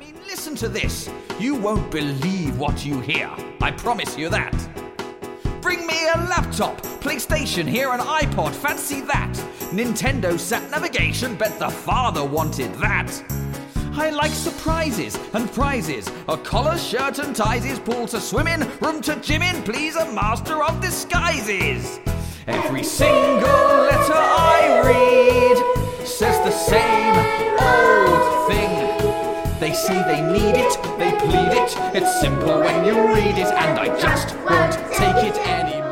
mean, listen to this. You won't believe what you hear. I promise you that. Bring me a laptop, PlayStation here, an iPod, fancy that. Nintendo sat navigation, bet the father wanted that. I like surprises and prizes, a collar, shirt and ties, is pool to swim in, room to gym in, please, a master of disguises. Every single letter I read says the same old thing. They say they need it, they plead it, it's simple when you read it, and I just won't take it anymore.